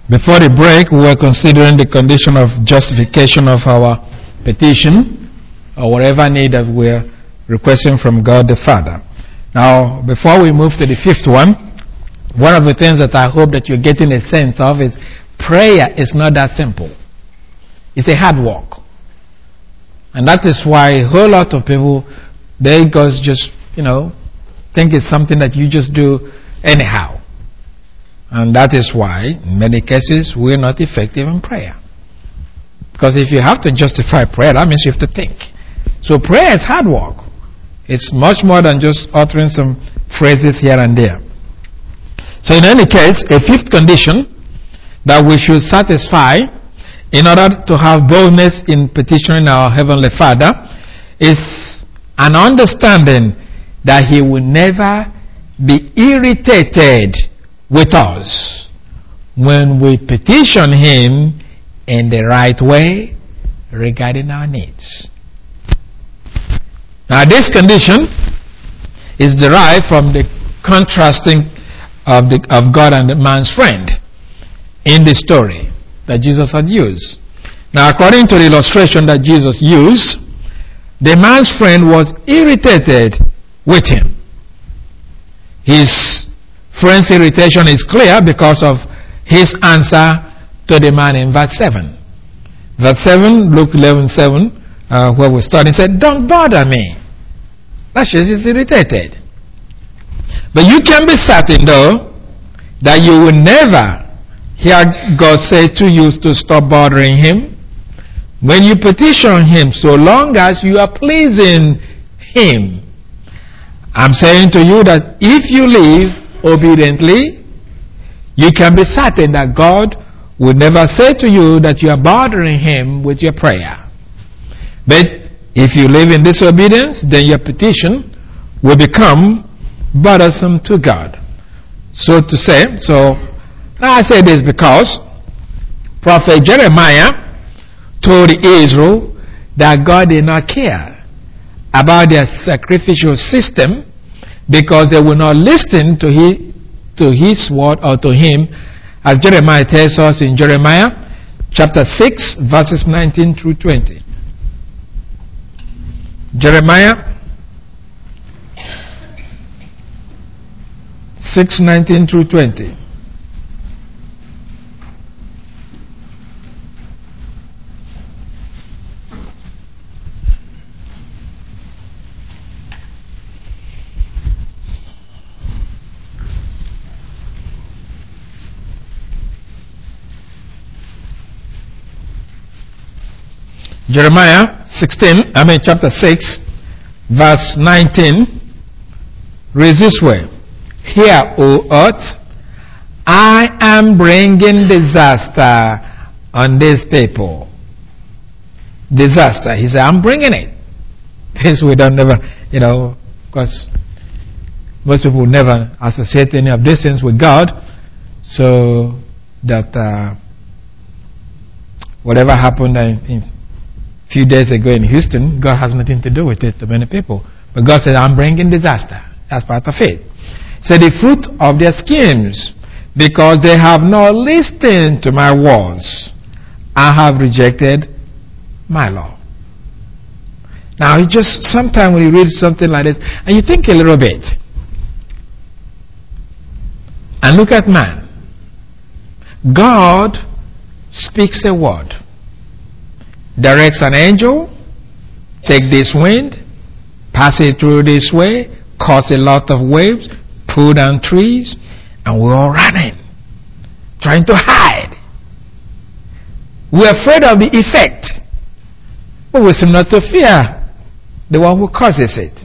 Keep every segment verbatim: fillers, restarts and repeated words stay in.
Before the break, we were considering the condition of justification of our petition or whatever need that we're requesting from God the Father. Now, before we move to the fifth one, one of the things that I hope that you're getting a sense of is prayer is not that simple. It's a hard work. And that is why a whole lot of people, they just, you know, think it's something that you just do anyhow. And that is why, in many cases, we're not effective in prayer. Because if you have to justify prayer, that means you have to think. So prayer is hard work. It's much more than just uttering some phrases here and there. So in any case, a fifth condition that we should satisfy in order to have boldness in petitioning our Heavenly Father is an understanding that He will never be irritated with us when we petition Him in the right way regarding our needs. Now this condition is derived from the contrasting of, the, of God and the man's friend in the story that Jesus had used. Now according to the illustration that Jesus used, the man's friend was irritated with him. His friend's irritation is clear because of his answer to the man in verse seven. Verse seven, Luke eleven seven, uh, where we started, said, "Don't bother me." That shows he's irritated. But you can be certain, though, that you will never hear God say to you to stop bothering Him when you petition Him, so long as you are pleasing Him. I'm saying to you that if you live obediently, you can be certain that God will never say to you that you are bothering Him with your prayer. But if you live in disobedience, then your petition will become bothersome to God. So to say, so now I say this because Prophet Jeremiah told Israel that God did not care about their sacrificial system because they will not listen to his, to his word or to Him, as Jeremiah tells us in Jeremiah chapter six verses nineteen through twenty. Jeremiah six nineteen through twenty. Jeremiah sixteen, I mean chapter six, verse nineteen, reads this way: "Hear, O earth, I am bringing disaster on this people." Disaster. He said, I'm bringing it. This we don't never, you know, because most people never associate any of these things with God, so that uh, whatever happened in, in few days ago in Houston, God has nothing to do with it to many people. But God said, I'm bringing disaster. That's part of it. He said, the fruit of their schemes, because they have not listened to my words, I have rejected my law. Now, it just, sometimes when you read something like this, and you think a little bit, and look at man. God speaks a word, directs an angel, take this wind, pass it through this way, cause a lot of waves, pull down trees, and we're all running, trying to hide. We're afraid of the effect, but we seem not to fear the one who causes it.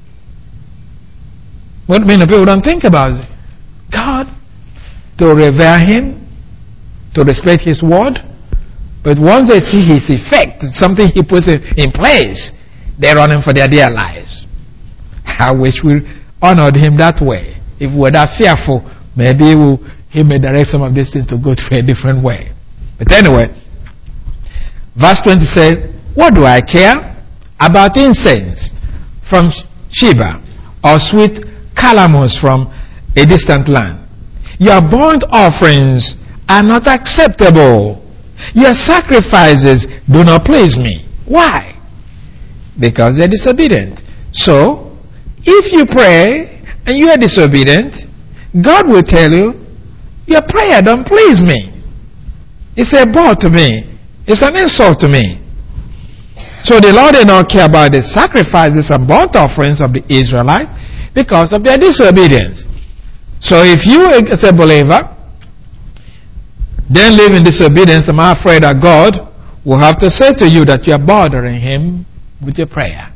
What many people don't think about it. God, to revere Him, to respect His word. But once they see His effect, something He puts in place, they're running for their dear lives. I wish we honored Him that way. If we're that fearful, maybe we'll, He may direct some of these things to go through a different way. But anyway, verse twenty says, what do I care about incense from Sheba or sweet calamus from a distant land? Your burnt offerings are not acceptable. Your sacrifices do not please me. Why? Because they're disobedient. So, if you pray and you are disobedient, God will tell you, your prayer don't please me. It's a bore to me. It's an insult to me. So the Lord did not care about the sacrifices and burnt offerings of the Israelites because of their disobedience. So if you as a believer then live in disobedience, I'm afraid that God will have to say to you that you are bothering Him with your prayer.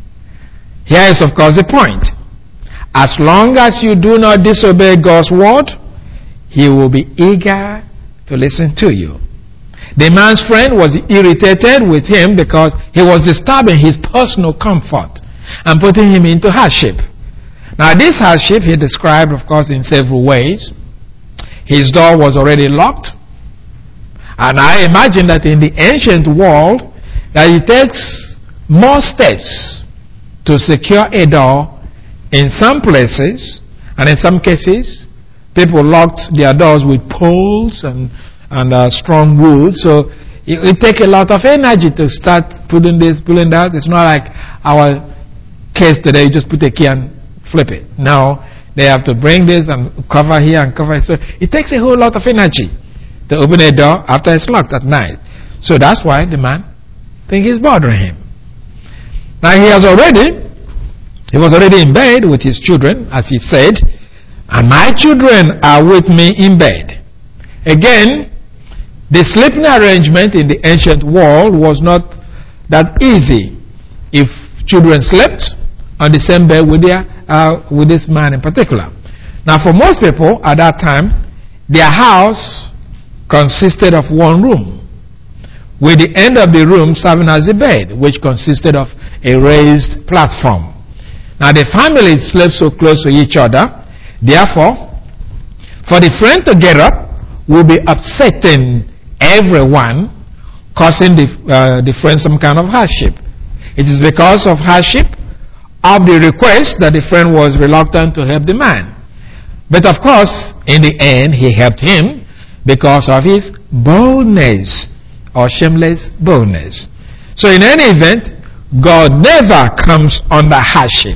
Here is of course the point. As long as you do not disobey God's word, He will be eager to listen to you. The man's friend was irritated with him because he was disturbing his personal comfort and putting him into hardship. Now this hardship he described, of course, in several ways. His door was already locked. And I imagine that in the ancient world, that it takes more steps to secure a door. In some places, and in some cases, people locked their doors with poles and and uh, strong wood. So it, it takes a lot of energy to start putting this, pulling that. It's not like our case today, you just put a key and flip it. Now, they have to bring this and cover here and cover it. So it takes a whole lot of energy to open a door after it's locked at night. So that's why the man thinks it's bothering him. Now he has already, he was already in bed with his children, as he said, and my children are with me in bed. Again, the sleeping arrangement in the ancient world was not that easy. If children slept on the same bed with their uh, with this man in particular. Now, for most people at that time, their house consisted of one room, with the end of the room serving as a bed, which consisted of a raised platform. Now, the family slept so close to each other, therefore, for the friend to get up will be upsetting everyone, causing the, uh, the friend some kind of hardship. It is because of hardship of the request that the friend was reluctant to help the man. But of course, in the end, he helped him because of his boldness, or shameless boldness. So in any event, God never comes under hardship.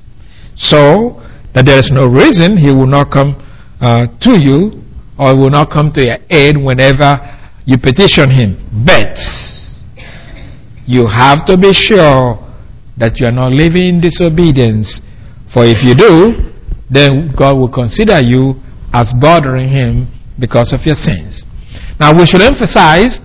So that there is no reason He will not come uh, to you, or will not come to your aid whenever you petition Him. But you have to be sure that you are not living in disobedience. For if you do, then God will consider you as bothering Him because of your sins. Now we should emphasize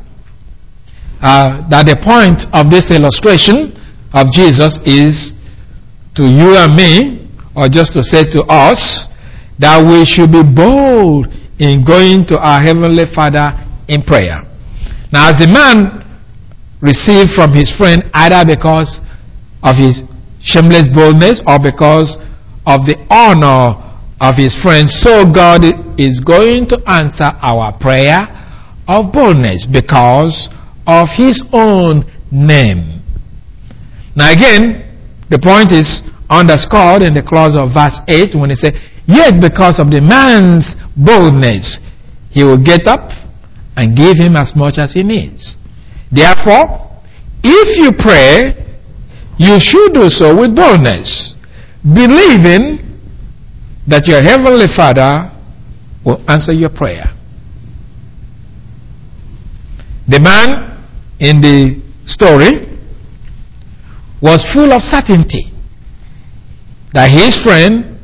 uh, that the point of this illustration of Jesus is to you and me, or just to say to us, that we should be bold in going to our Heavenly Father in prayer. Now, as the man received from his friend, either because of his shameless boldness or because of the honor of his friend, so God is going to answer our prayer of boldness because of His own name. Now again, the point is underscored in the clause of verse eight when it says, yet because of the man's boldness, He will get up and give him as much as he needs. Therefore, if you pray, you should do so with boldness, believing that your Heavenly Father will answer your prayer. The man in the story was full of certainty that his friend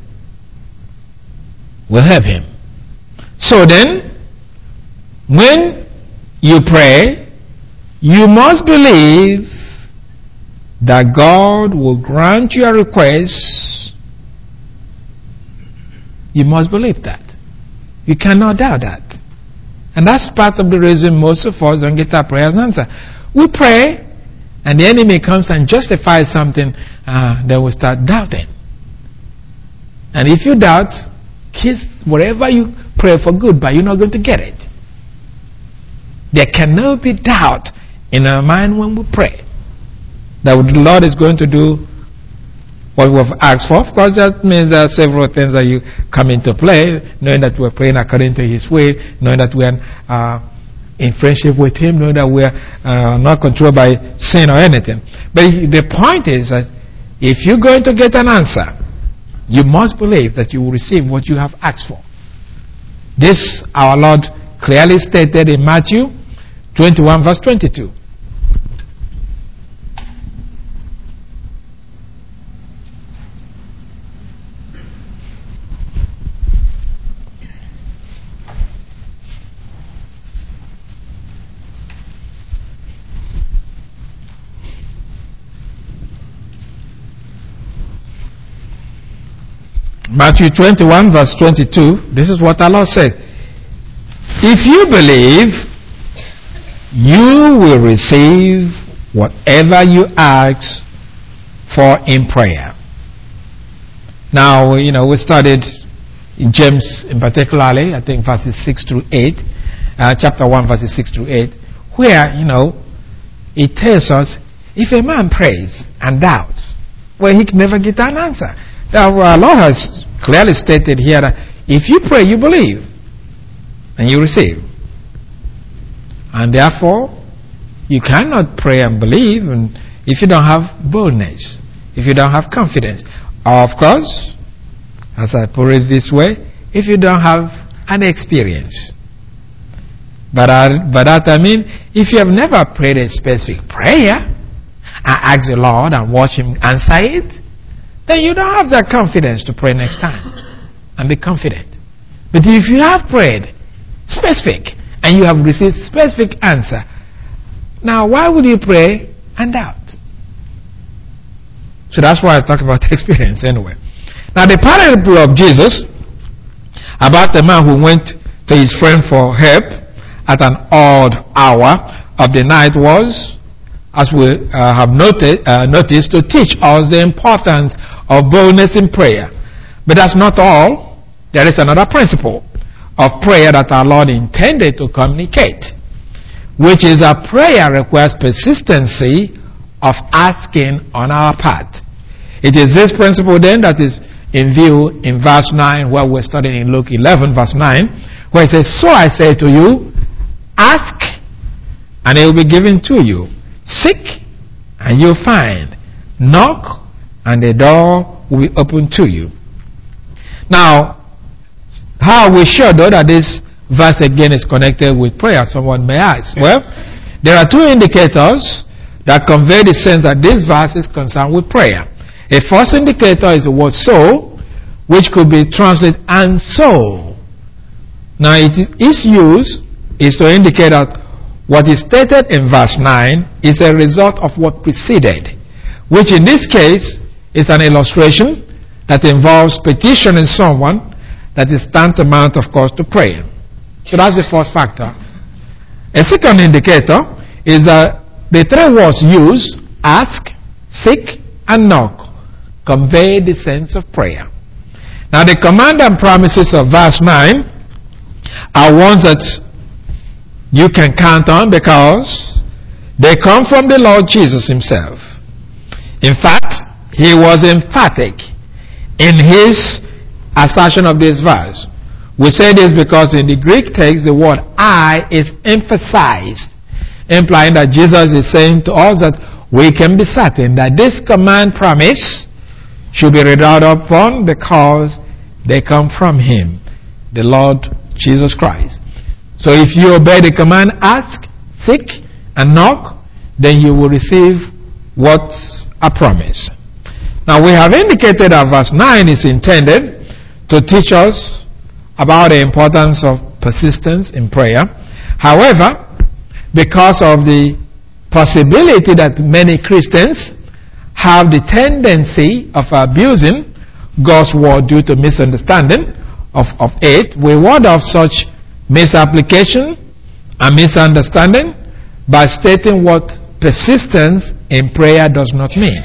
will help him. So then, when you pray, you must believe that God will grant your request. You must believe that. You cannot doubt that. And that's part of the reason most of us don't get our prayers answered. We pray, and the enemy comes and justifies something, uh, then we start doubting. And if you doubt, kiss whatever you pray for good, but you're not going to get it. There cannot be doubt in our mind when we pray that what the Lord is going to do what we have asked for. Of course, that means there are several things that you come into play, knowing that we're praying according to His will, knowing that we're uh, in friendship with Him, knowing that we're uh, not controlled by sin or anything. But the point is that if you're going to get an answer, you must believe that you will receive what you have asked for. This our Lord clearly stated in Matthew twenty-one verse twenty-two. Matthew twenty-one verse twenty-two, this is what our Lord said. If you believe, you will receive whatever you ask for in prayer. Now, you know, we studied James in particularly, I think verses six through eight, uh, chapter one verses six through eight, where, you know, it tells us, if a man prays and doubts, well, he can never get an answer. Now, our Lord has clearly stated here that if you pray, you believe, and you receive. And therefore, you cannot pray and believe and if you don't have boldness, if you don't have confidence. Or of course, as I put it this way, if you don't have an experience. But I, by that I mean, if you have never prayed a specific prayer and asked the Lord and watch Him answer it, then you don't have that confidence to pray next time and be confident. But if you have prayed specific and you have received specific answer, now why would you pray and doubt? So that's why I talk about experience anyway. Now the parable of Jesus about the man who went to his friend for help at an odd hour of the night was, as we uh, have noted, uh, noticed, to teach us the importance of boldness in prayer. But that's not all. There is another principle of prayer that our Lord intended to communicate, which is a prayer requires persistency of asking on our part. It is this principle then that is in view in verse nine, where we're studying in Luke eleven verse nine, where it says, so I say to you, ask and it will be given to you. Seek and you'll find. Knock and the door will be open to you. Now, how are we sure though that this verse again is connected with prayer? Someone may ask. Well, there are two indicators that convey the sense that this verse is concerned with prayer. A first indicator is the word so, which could be translated and so. Now, it is, its use is to indicate that what is stated in verse nine is a result of what preceded, which in this case is an illustration that involves petitioning someone that is tantamount, of course, to prayer. So that's the first factor. A second indicator is that the three words used, ask, seek, and knock, convey the sense of prayer. Now the command and promises of verse nine are ones that you can count on because they come from the Lord Jesus Himself. In fact, He was emphatic in His assertion of this verse. We say this because in the Greek text the word I is emphasized, implying that Jesus is saying to us that we can be certain that this command promise should be relied upon because they come from Him, the Lord Jesus Christ. So if you obey the command, ask, seek, and knock, then you will receive what's a promise. Now we have indicated that verse nine is intended to teach us about the importance of persistence in prayer. However, because of the possibility that many Christians have the tendency of abusing God's word due to misunderstanding of, of it, we ward off such misapplication and misunderstanding by stating what persistence in prayer does not mean.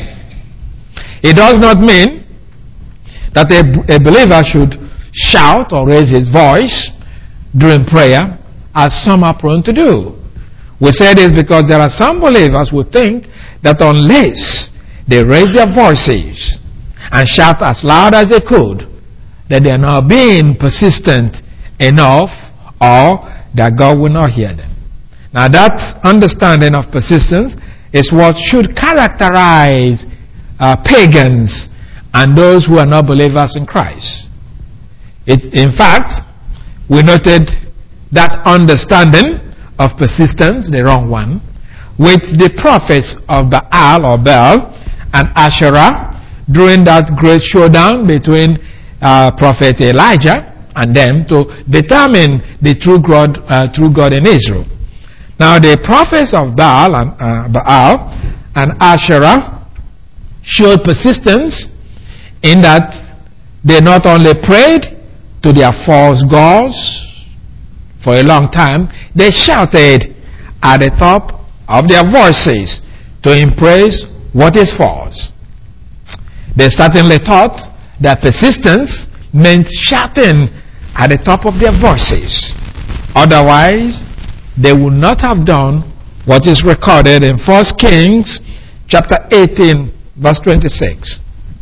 It does not mean that a, a believer should shout or raise his voice during prayer as some are prone to do. We say this because there are some believers who think that unless they raise their voices and shout as loud as they could that they are not being persistent enough or that God will not hear them. Now that understanding of persistence is what should characterize uh, pagans and those who are not believers in Christ. It, in fact, we noted that understanding of persistence, the wrong one, with the prophets of Baal or Baal and Asherah during that great showdown between uh, Prophet Elijah and them to determine the true God, uh, true God in Israel. Now the prophets of Baal and uh, Baal and Asherah showed persistence in that they not only prayed to their false gods for a long time, they shouted at the top of their voices to embrace what is false. They certainly thought that persistence meant shouting at the top of their voices. Otherwise, they would not have done what is recorded in First Kings chapter eighteen, verse twenty-six.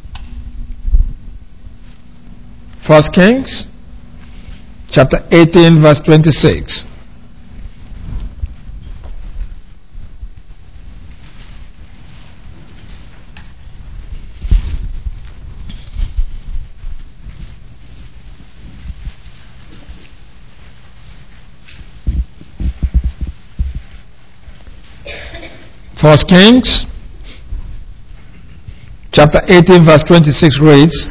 First Kings chapter eighteen, verse twenty-six. First Kings chapter eighteen, verse twenty-six reads,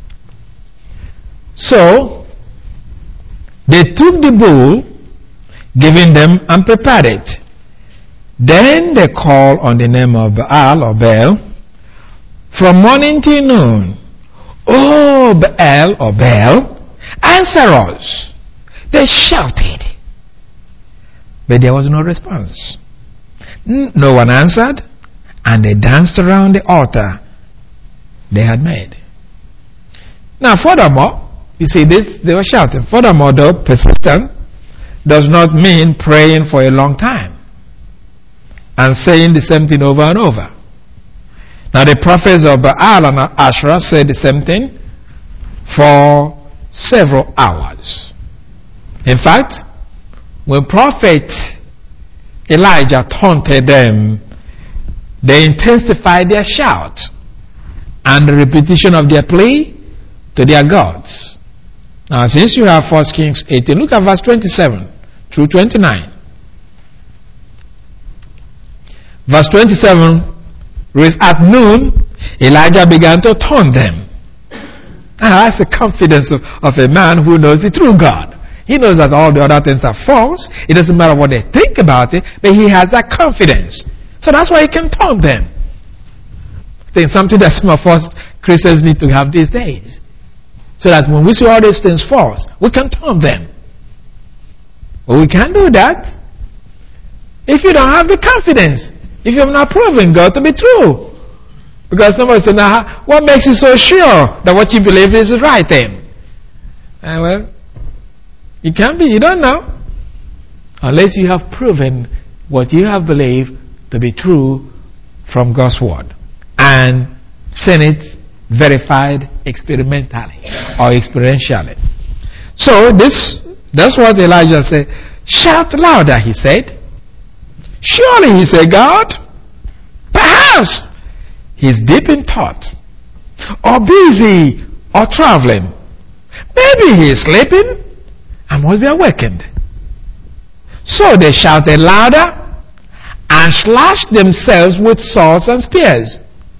"So they took the bull given them and prepared it. Then they called on the name of Baal or Baal from morning till noon. Oh, Baal or Baal, answer us." They shouted, but there was no response. No one answered, and they danced around the altar they had made. Now, furthermore, you see this, they were shouting. Furthermore, though, persistent does not mean praying for a long time and saying the same thing over and over. Now, the prophets of Baal and Asherah said the same thing for several hours. In fact, when Prophet Elijah taunted them, they intensified their shout and the repetition of their plea to their gods. Now, since you have First Kings eighteen, look at verse twenty-seven through twenty-nine. Verse twenty-seven reads, "At noon, Elijah began to taunt them." Now, that's the confidence of, of a man who knows the true God. He knows that all the other things are false. It doesn't matter what they think about it, but he has that confidence. So that's why he can taunt them. I think something that some of us Christians need to have these days. So that when we see all these things false, we can taunt them. But we can't do that if you don't have the confidence, if you have not proven God to be true. Because somebody said, "Now, what makes you so sure that what you believe is the right thing?" And well, you can't be, you don't know. Unless you have proven what you have believed to be true from God's word. And seen it verified experimentally or experientially. So this, that's what Elijah said. "Shout louder," he said. "Surely," he said, "God, perhaps he's deep in thought, or busy, or traveling. Maybe he's sleeping and must be awakened." So they shouted louder and slashed themselves with swords and spears,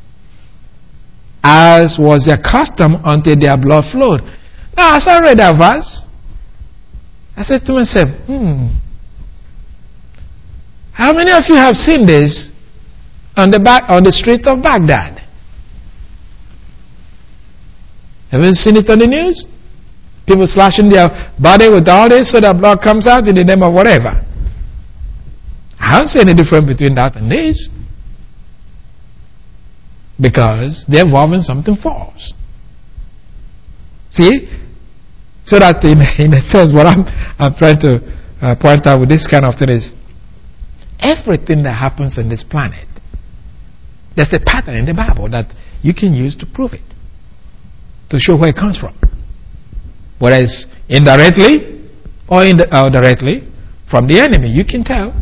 as was their custom, until their blood flowed. Now, as I read that verse, I said to myself, hmm, how many of you have seen this on the back on the street of Baghdad? Have you seen it on the news? People slashing their body with all this so that blood comes out in the name of whatever. I don't see any difference between that and this. Because they're involving something false. See? So that in, in a sense, what I'm, I'm trying to uh, point out with this kind of thing is, everything that happens on this planet, there's a pattern in the Bible that you can use to prove it. to show where it comes from. Whether it's indirectly or, ind- or directly from the enemy, you can tell.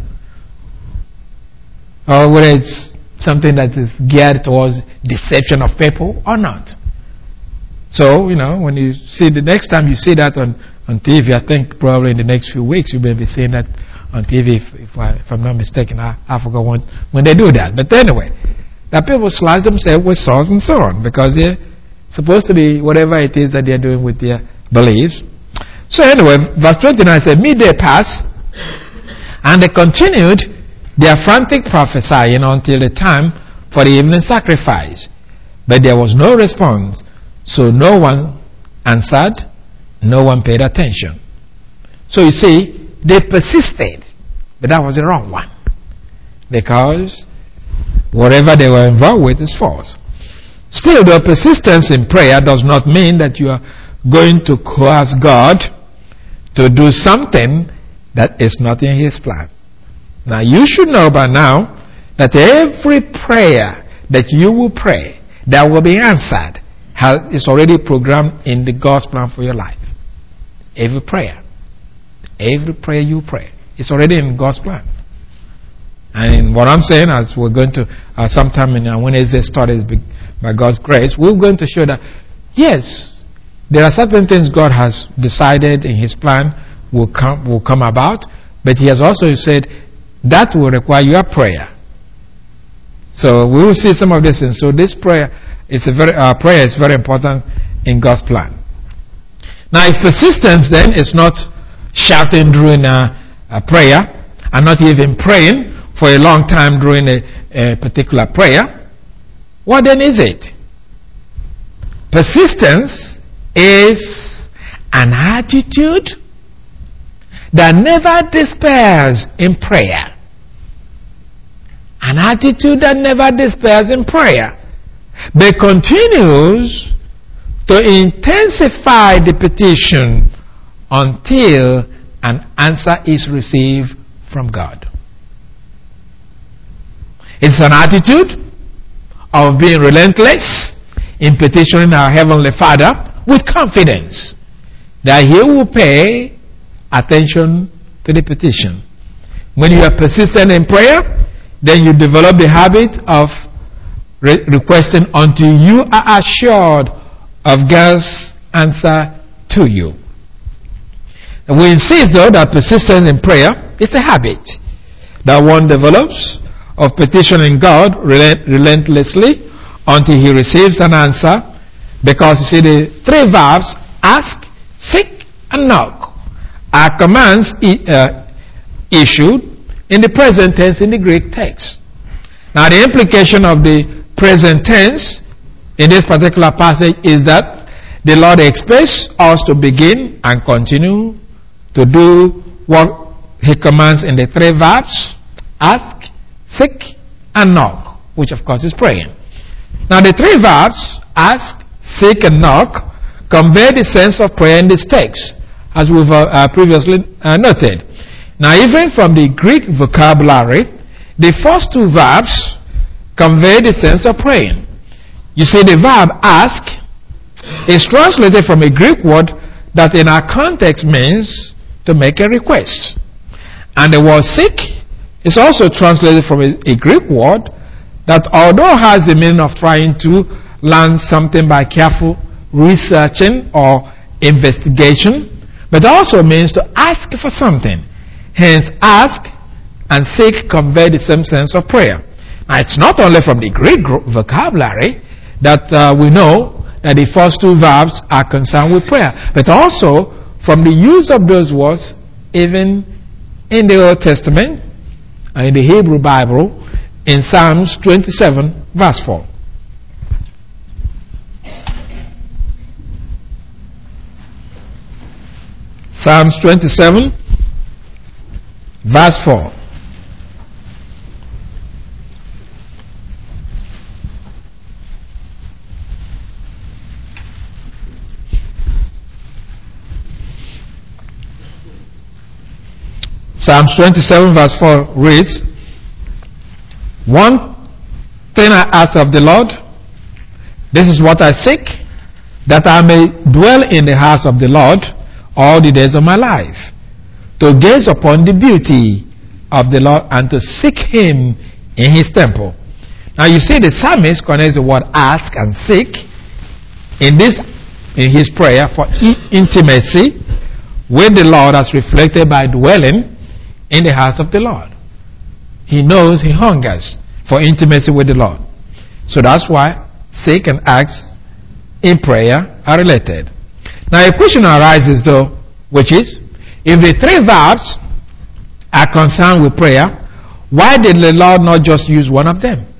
Or whether it's something that is geared towards deception of people or not. So, you know, when you see the next time you see that on, on T V, I think probably in the next few weeks you may be seeing that on T V, if, if, I, if I'm not mistaken. I, I forgot when, when they do that. But anyway, that people slice themselves with swords and so on, because they're supposed to be whatever it is that they're doing with their beliefs. So anyway, verse twenty-nine said, midday passed, and they continued their frantic prophesying until the time for the evening sacrifice. But there was no response, so no one answered, no one paid attention. So you see, they persisted, but that was the wrong one, because whatever they were involved with is false. Still, the persistence in prayer does not mean that you are going to coerce God to do something that is not in His plan. Now, you should know by now that every prayer that you will pray that will be answered has, is already programmed in the God's plan for your life. Every prayer. Every prayer you pray is already in God's plan. And what I'm saying, as we're going to, uh, sometime in our Wednesday studies, by God's grace, we're going to show that, yes, there are certain things God has decided in His plan will come, will come about, but He has also said that will require your prayer. So we will see some of these things. So this prayer is a very, uh, prayer is very important in God's plan. Now, if persistence then is not shouting during a, a prayer and not even praying for a long time during a, a particular prayer, what then is it? Persistence is an attitude that never despairs in prayer. An attitude that never despairs in prayer, but continues to intensify the petition until an answer is received from God. It's an attitude of being relentless in petitioning our Heavenly Father with confidence that He will pay attention to the petition. When you are persistent in prayer, then you develop the habit of re- requesting until you are assured of God's answer to you. And we insist, though, that persistence in prayer is a habit that one develops of petitioning God relent- relentlessly until He receives an answer, because you see the three verbs, ask, seek, and knock, are commands e- uh, issued in the present tense in the Greek text. Now, the implication of the present tense in this particular passage is that the Lord expects us to begin and continue to do what He commands in the three verbs, ask, seek, and knock, which of course is praying. Now, the three verbs, ask, seek, and knock, convey the sense of prayer in this text, as we've uh, uh, previously uh, noted. Now, even from the Greek vocabulary, the first two verbs convey the sense of praying. You see, the verb ask is translated from a Greek word that in our context means to make a request. And the word seek is also translated from a, a Greek word that, although has the meaning of trying to learn something by careful researching or investigation, but also means to ask for something. Hence, ask and seek convey the same sense of prayer. Now, it's not only from the Greek vocabulary that uh, we know that the first two verbs are concerned with prayer, but also from the use of those words even in the Old Testament, uh, in the Hebrew Bible, in Psalms twenty-seven, verse four. Psalms twenty-seven, verse four. Psalms twenty-seven, verse four reads, "One thing I ask of the Lord, this is what I seek, that I may dwell in the house of the Lord all the days of my life, to gaze upon the beauty of the Lord and to seek him in his temple. Now you see the psalmist connects the word ask and seek in this in his prayer for intimacy with the Lord as reflected by dwelling in the house of the Lord. He knows he hungers for intimacy with the Lord. So that's why seek and ask in prayer are related. Now a question arises though, which is, if the three verbs are concerned with prayer, why did the Lord not just use one of them?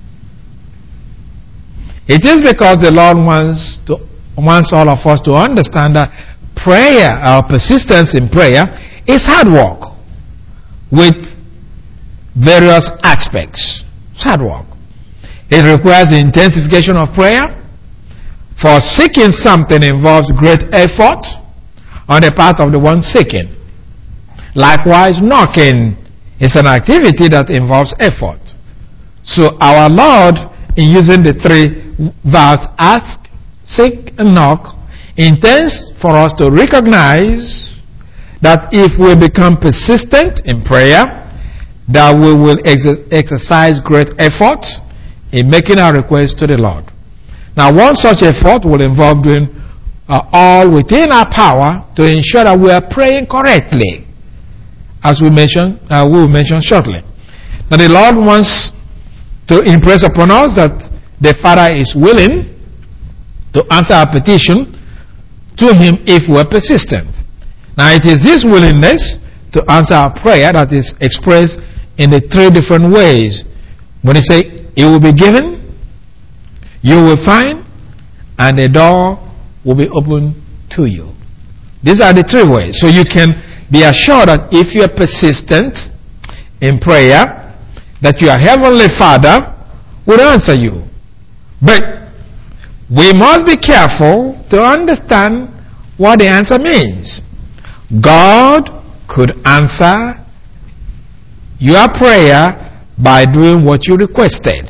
It is because the Lord wants to wants all of us to understand that prayer, our persistence in prayer, is hard work with various aspects. It's hard work. It requires the intensification of prayer. For seeking something involves great effort on the part of the one seeking. Likewise, knocking is an activity that involves effort. So our Lord, in using the three verbs, ask, seek, and knock, intends for us to recognize that if we become persistent in prayer, that we will ex- exercise great effort in making our requests to the Lord. Now, one such effort will involve doing uh, all within our power to ensure that we are praying correctly, as we mentioned, uh, we will mention shortly. Now, the Lord wants to impress upon us that the Father is willing to answer our petition to him if we are persistent. Now, it is this willingness to answer our prayer that is expressed in the three different ways. When he say, it will be given, you will find, and the door will be open to you. These are the three ways. So you can be assured that if you are persistent in prayer, that your Heavenly Father will answer you. But we must be careful to understand what the answer means. God could answer your prayer by doing what you requested,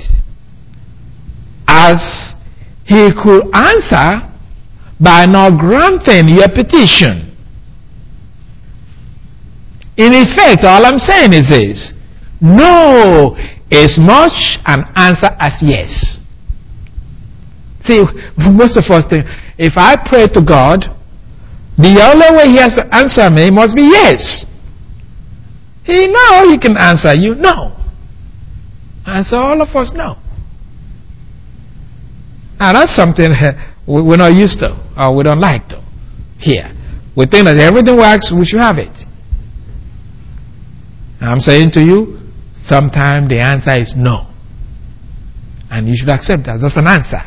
as he could answer by not granting your petition. In effect, all I'm saying is this: no is much an answer as yes. See, most of us think, if I pray to God, the only way he has to answer me must be yes. He knows he can answer you no. And so all of us know. Now that's something we're not used to, or we don't like to hear. We think that everything works, we should have it. I'm saying to you, sometimes the answer is no. And you should accept that. That's an answer.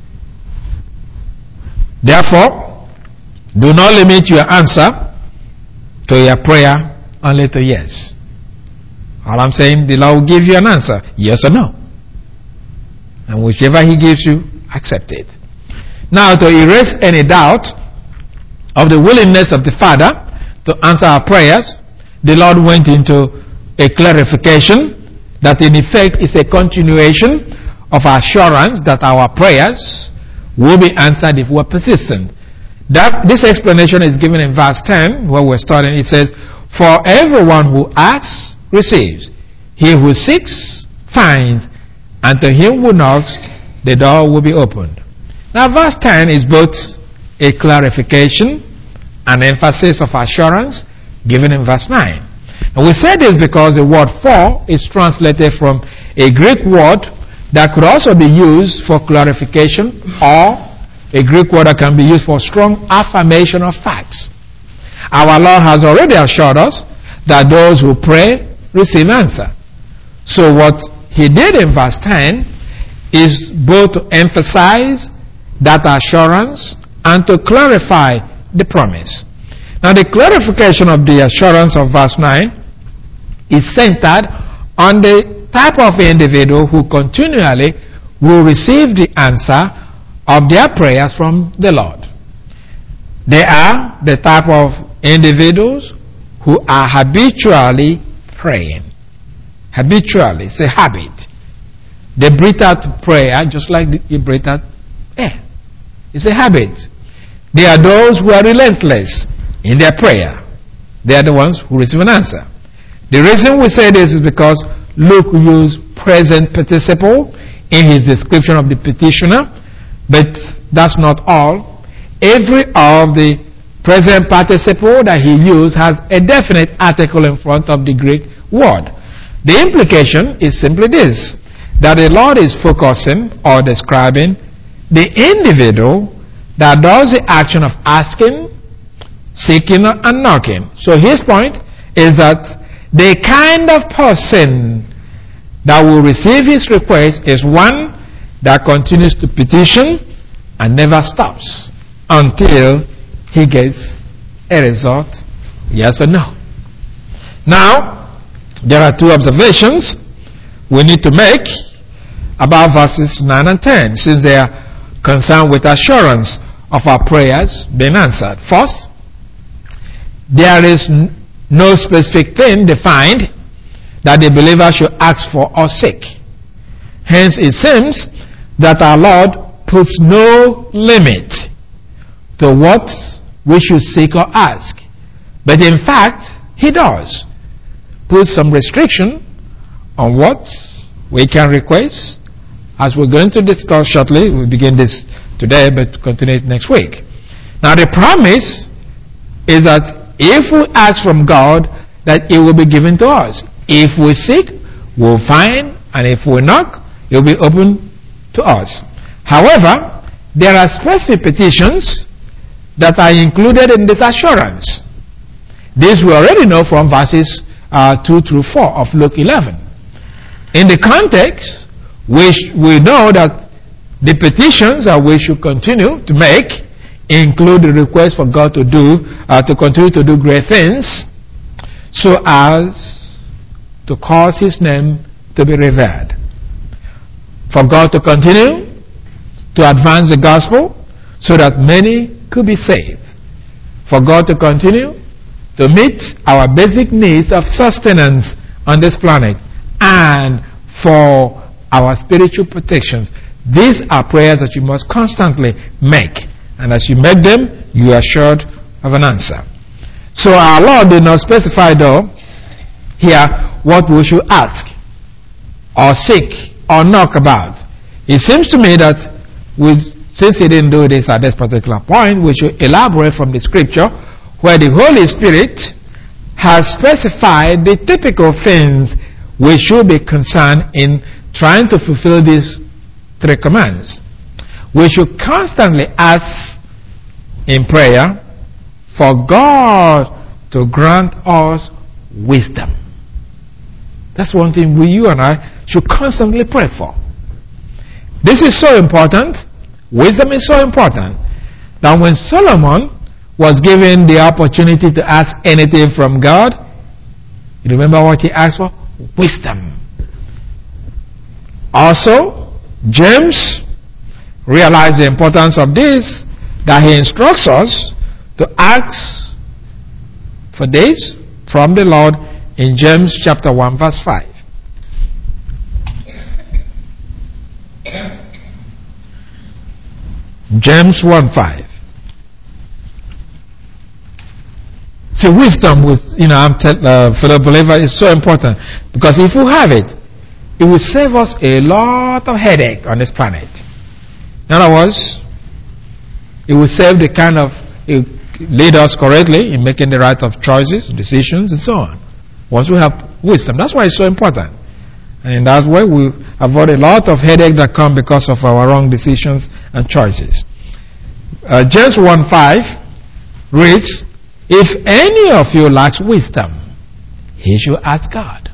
Therefore, do not limit your answer to your prayer only to yes. All I'm saying, the Lord will give you an answer, yes or no. And whichever he gives you, accept it. Now, to erase any doubt of the willingness of the Father to answer our prayers, the Lord went into a clarification that in effect is a continuation of assurance that our prayers will be answered if we're persistent. That this explanation is given in verse ten, where we're starting. It says, for everyone who asks receives, he who seeks finds, and to him who knocks the door will be opened. Now verse ten is both a clarification and emphasis of assurance given in verse nine. And we say this because the word for is translated from a Greek word that could also be used for clarification, or a Greek word that can be used for strong affirmation of facts. Our Lord has already assured us that those who pray receive answer. So what he did in verse ten is both to emphasize that assurance and to clarify the promise. Now the clarification of the assurance of verse nine is centered on the type of individual who continually will receive the answer of their prayers from the Lord. They are the type of individuals who are habitually praying. Habitually, it's a habit. They breathe out prayer just like you breathe out air. It's a habit. They are those who are relentless in their prayer. They are the ones who receive an answer. The reason we say this is because Luke used present participle in his description of the petitioner, but that's not all. Every of the present participle that he used has a definite article in front of the Greek word. The implication is simply this, that the Lord is focusing or describing the individual that does the action of asking, seeking, and knocking. So his point is that the kind of person that will receive his request is one that continues to petition and never stops until he gets a result, yes or no. Now, there are two observations we need to make about verses nine and ten, since they are concerned with assurance of our prayers being answered. First, there is no specific thing defined that the believer should ask for or seek. Hence, it seems that our Lord puts no limit to what we should seek or ask. But in fact, He does put some restriction on what we can request, as we're going to discuss shortly. We'll begin this today, but continue it next week. Now, the promise is that if we ask from God, that it will be given to us. If we seek, we'll find, and if we knock, it will be open to us. However, there are specific petitions that are included in this assurance. This we already know from verses uh, two through four of Luke eleven. In the context, we, sh- we know that the petitions that we should continue to make include the request for God to do, uh, to continue to do great things, so as to cause His name to be revered. For God to continue to advance the gospel so that many could be saved. For God to continue to meet our basic needs of sustenance on this planet, and for our spiritual protections. These are prayers that you must constantly make. And as you make them, you are assured of an answer. So our Lord did not specify, though, here what we should ask, or seek, or knock about. It seems to me that we, since He didn't do this at this particular point, we should elaborate from the scripture where the Holy Spirit has specified the typical things we should be concerned in trying to fulfill these three commands. We should constantly ask in prayer for God to grant us wisdom. That's one thing we, you and I, should constantly pray for. This is so important. Wisdom is so important that when Solomon was given the opportunity to ask anything from God, you remember what he asked for? Wisdom. Also, James realized the importance of this, that he instructs us to ask for this from the Lord in James chapter one verse five. James one five. See, wisdom with, you know, I'm tell, uh, for the believer is so important, because if we have it, it will save us a lot of headache on this planet. In other words, it will save the kind of, it lead us correctly in making the right of choices, decisions, and so on. Once we have wisdom, that's why it's so important. And that's why we avoid a lot of headache that come because of our wrong decisions and choices. Uh, James one five reads, if any of you lacks wisdom, he should ask God,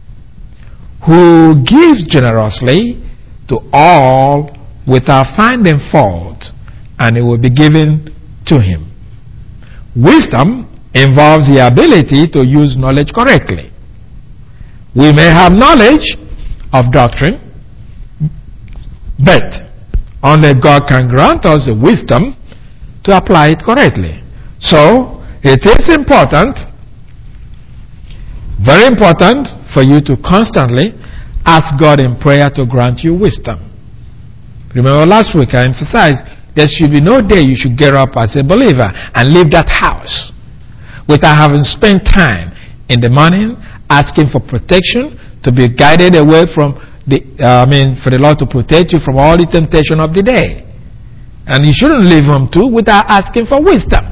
who gives generously to all without finding fault, and it will be given to him. Wisdom involves the ability to use knowledge correctly. We may have knowledge of doctrine, but only God can grant us the wisdom to apply it correctly. So, it is important, very important, for you to constantly ask God in prayer to grant you wisdom. Remember last week I emphasized, there should be no day you should get up as a believer and leave that house without having spent time in the morning asking for protection, to be guided away from the, uh, I mean, for the Lord to protect you from all the temptation of the day. And you shouldn't leave home too without asking for wisdom.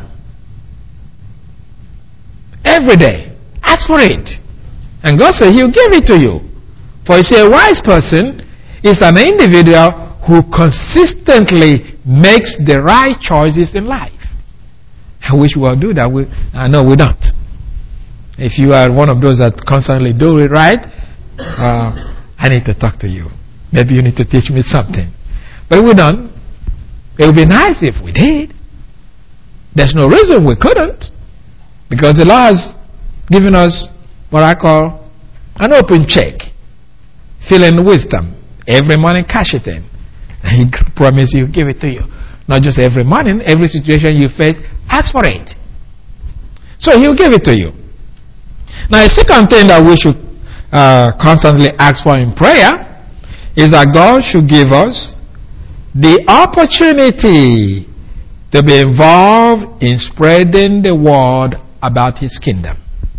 Every day, ask for it. And God said He'll give it to you. For you see, a wise person is an individual who consistently makes the right choices in life. I wish we all do that. We, I know we don't. If you are one of those that constantly do it right, uh, I need to talk to you. Maybe you need to teach me something. But if we don't, it would be nice if we did. There's no reason we couldn't. Because the Lord has given us what I call an open check. Fill in wisdom. Every morning, cash it in. And He promises He'll give it to you. Not just every morning, every situation you face, ask for it. So He'll give it to you. Now, a second thing that we should uh, constantly ask for in prayer is that God should give us the opportunity to be involved in spreading the word about His kingdom.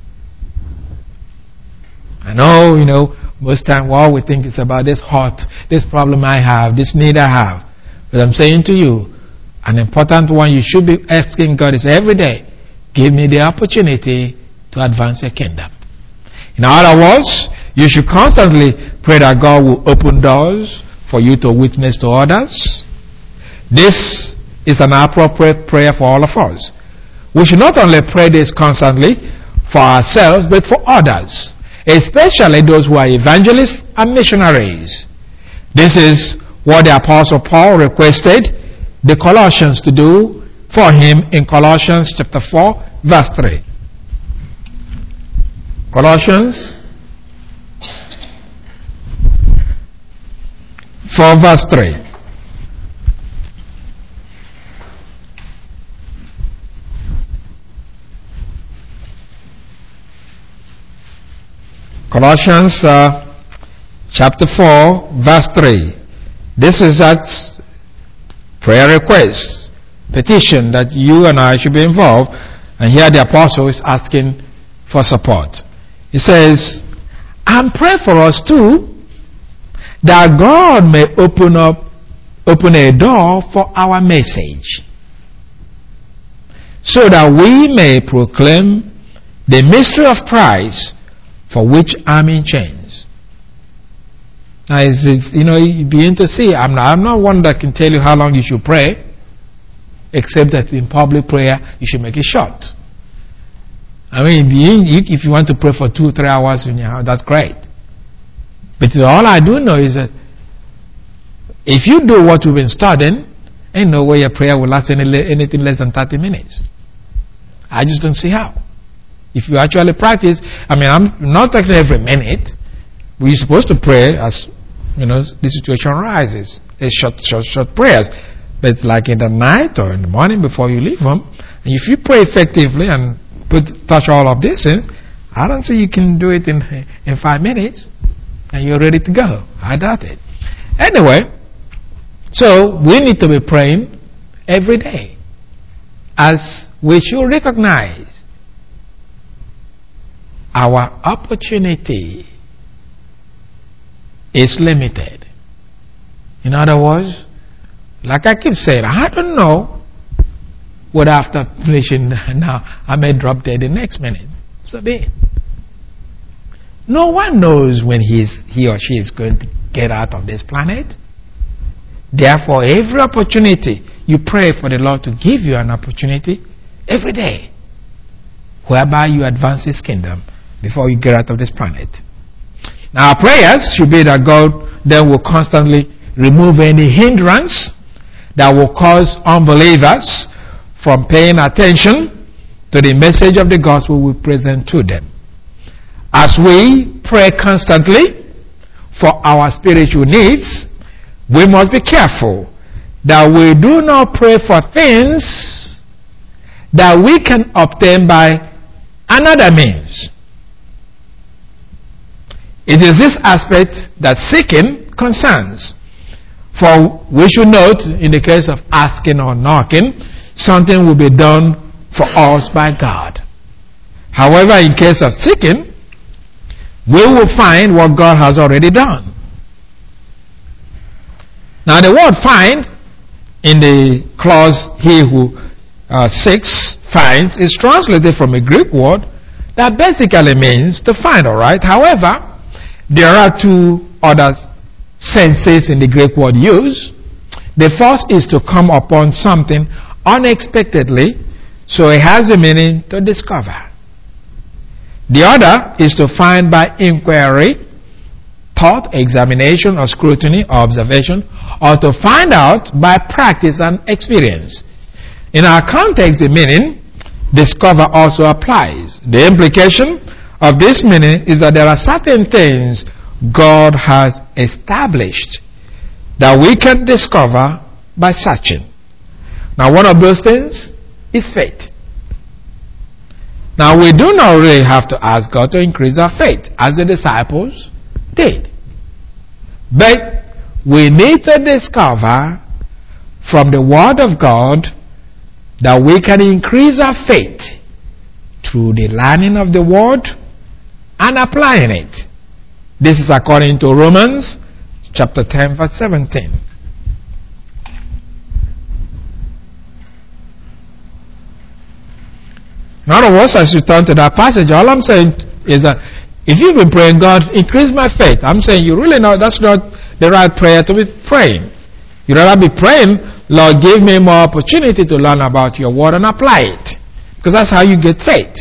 I know, you know, most time all we think is about this hurt, this problem I have, this need I have. But I'm saying to you, an important one you should be asking God is every day, give me the opportunity to advance Your kingdom. In other words, you should constantly pray that God will open doors for you to witness to others. This is an appropriate prayer for all of us. We should not only pray this constantly for ourselves, but for others, especially those who are evangelists and missionaries. This is what the Apostle Paul requested the Colossians to do for him in Colossians chapter four, verse three. Colossians four, verse three. Colossians uh, chapter four, verse three. This is that prayer request, petition that you and I should be involved. And here the apostle is asking for support. He says, and pray for us too, that God may open up, open a door for our message, so that we may proclaim the mystery of Christ, for which I'm in chains. Now, it's, it's, you know, you begin to see, I'm not, I'm not one that can tell you how long you should pray, except that in public prayer, you should make it short. I mean, if you want to pray for two, three hours in your house, that's great. But all I do know is that if you do what you've been studying, ain't no way your prayer will last any, anything less than thirty minutes. I just don't see how. If you actually practice, I mean, I'm not talking every minute. We're supposed to pray as, you know, the situation arises. It's short, short, short prayers. But like in the night or in the morning before you leave home, and if you pray effectively and put touch all of these things, I don't see you can do it in in five minutes and you're ready to go. I doubt it. Anyway, so we need to be praying every day, as we should recognize our opportunity is limited. In other words, like I keep saying, I don't know what after finishing now I may drop dead the next minute. So be it. No one knows when he, is, he or she is going to get out of this planet. Therefore, every opportunity, you pray for the Lord to give you an opportunity every day, whereby you advance His kingdom before you get out of this planet. Now, our prayers should be that God then will constantly remove any hindrance that will cause unbelievers from paying attention to the message of the gospel we present to them. As we pray constantly for our spiritual needs, we must be careful that we do not pray for things that we can obtain by another means. It is this aspect that seeking concerns. For we should note, in the case of asking or knocking, something will be done for us by God. However, in case of seeking, we will find what God has already done. Now the word find in the clause he who uh, seeks finds is translated from a Greek word that basically means to find, alright? However, there are two other senses in the Greek word used. The first is to come upon something unexpectedly, so it has a meaning to discover. The other is to find by inquiry, thought, examination, or scrutiny, or observation, or to find out by practice and experience. In our context, the meaning discover also applies. The implication of this meaning is that there are certain things God has established that we can discover by searching. Now, one of those things is faith. Now, we do not really have to ask God to increase our faith, as the disciples did. But we need to discover from the Word of God that we can increase our faith through the learning of the Word and applying it. This is according to Romans chapter ten, verse seventeen. In other words, as you turn to that passage, all I'm saying is that if you've been praying, God, increase my faith, I'm saying you really know that's not the right prayer to be praying. You'd rather be praying, Lord, give me more opportunity to learn about your word and apply it. Because that's how you get faith.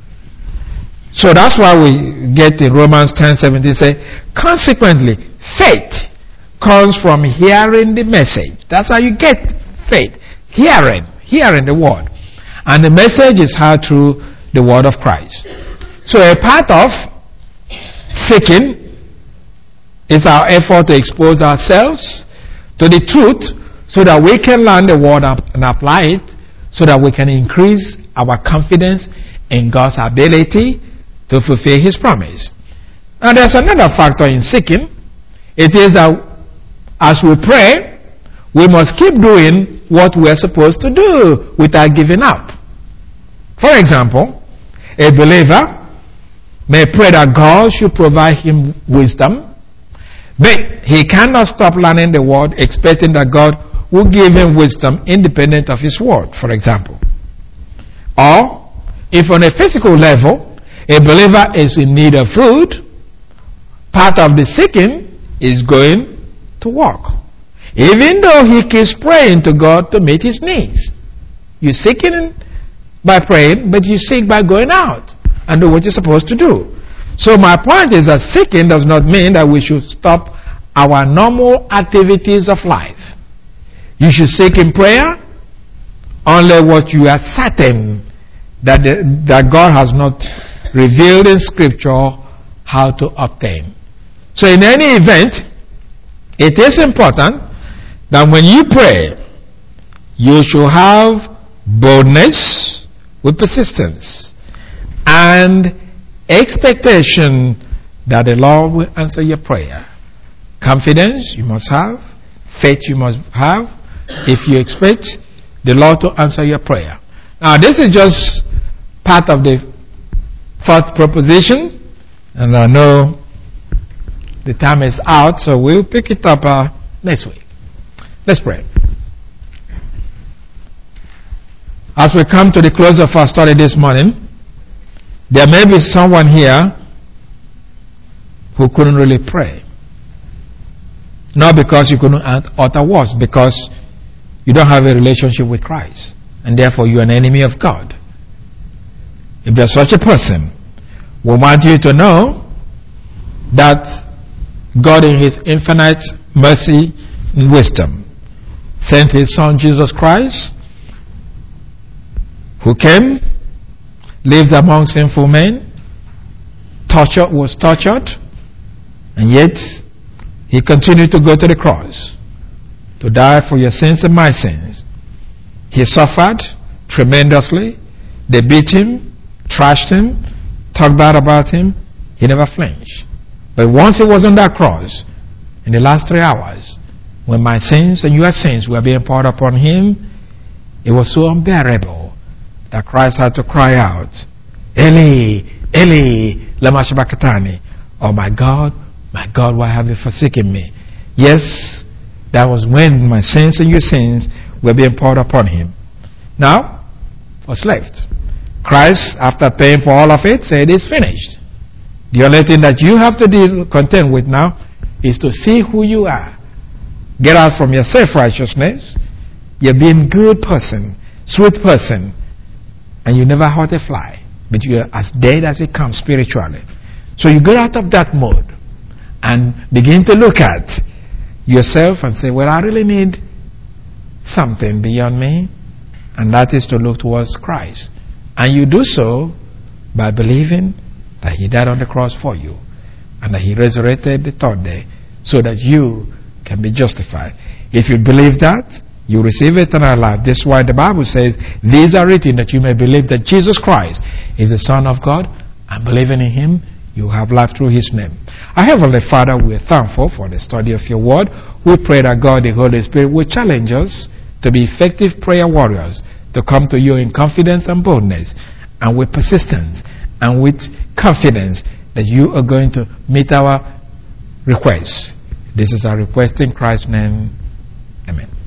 So that's why we get in Romans ten seventeen say, consequently, faith comes from hearing the message. That's how you get faith. Hearing. Hearing the word. And the message is heard through the word of Christ. So a part of seeking is our effort to expose ourselves to the truth so that we can learn the word and apply it, so that we can increase our confidence in God's ability to fulfill His promise. Now there's another factor in seeking. It is that as we pray, we must keep doing what we're supposed to do without giving up. For example, a believer may pray that God should provide him wisdom, but he cannot stop learning the word expecting that God will give him wisdom independent of his word, for example. Or, if on a physical level, a believer is in need of food, part of the seeking is going to work. Even though he keeps praying to God to meet his needs. You seek it by praying, but you seek by going out and do what you're supposed to do. So my point is that seeking does not mean that we should stop our normal activities of life. You should seek in prayer only what you are certain that, the, that God has not revealed in Scripture how to obtain. So in any event, it is important that when you pray, you should have boldness with persistence and expectation that the Lord will answer your prayer. Confidence you must have, faith you must have, if you expect the Lord to answer your prayer. Now this is just part of the fourth proposition, and I know the time is out, so we'll pick it up uh, next week. Let's pray. As we come to the close of our study this morning, there may be someone here who couldn't really pray. Not because you couldn't utter words, because you don't have a relationship with Christ, and therefore you are an enemy of God. If there's such a person, we want you to know that God in His infinite mercy and wisdom sent His Son Jesus Christ, who came, lived among sinful men, tortured, was tortured, and yet He continued to go to the cross to die for your sins and my sins. He suffered tremendously. They beat Him, trashed Him, talked bad about Him. He never flinched. But once He was on that cross, in the last three hours, when my sins and your sins were being poured upon him, it was so unbearable that Christ had to cry out, Eli, Eli, lama sabachthani. Oh my God, my God, why have you forsaken me? Yes, that was when my sins and your sins were being poured upon him. Now, what's left? Christ, after paying for all of it, said it's finished. The only thing that you have to deal, contend with now is to see who you are. Get out from your self-righteousness. You're being good person, sweet person, and you never hurt a fly, but you're as dead as it comes spiritually. So you get out of that mode and begin to look at yourself and say, well, I really need something beyond me, and that is to look towards Christ. And you do so by believing that he died on the cross for you and that he resurrected the third day so that you can be justified. If you believe that, you receive eternal life. This is why the Bible says, these are written that you may believe that Jesus Christ is the Son of God, and believing in him, you have life through his name. Our Heavenly Father, we are thankful for the study of your word. We pray that God, the Holy Spirit, will challenge us to be effective prayer warriors, to come to you in confidence and boldness, and with persistence, and with confidence that you are going to meet our requests. This is our request in Christ's name. Amen.